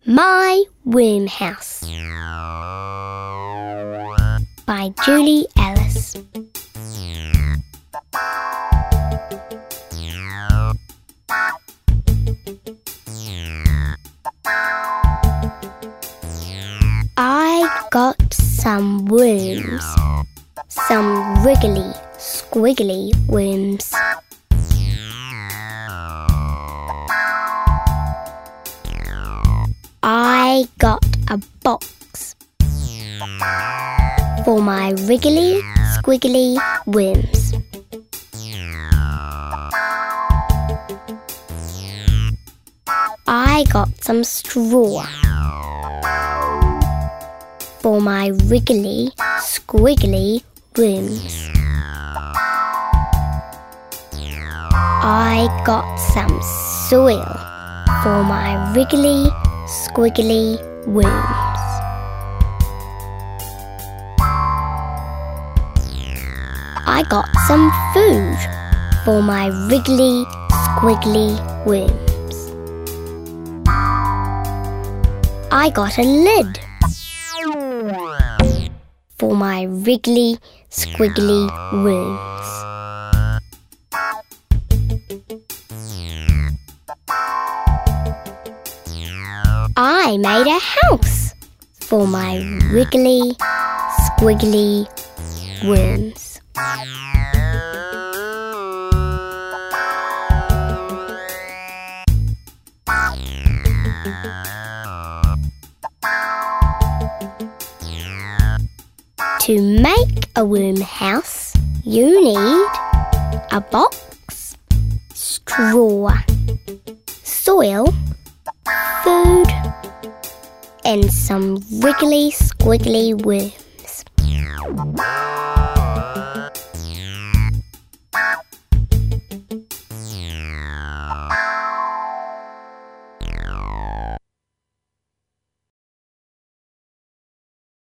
My Worm House by Julie Ellis. I got some worms, some wriggly, squiggly worms. I got a box for my wriggly, squiggly worms. I got some straw for my wriggly, squiggly worms. I got some soil for my wriggly, squiggly worms. I got some food for my wriggly, squiggly worms. I got a lid for my wriggly, squiggly worms. I made a house for my wriggly, squiggly worms. To make a worm house, you need a box, straw, soil, food, and some wriggly, squiggly worms.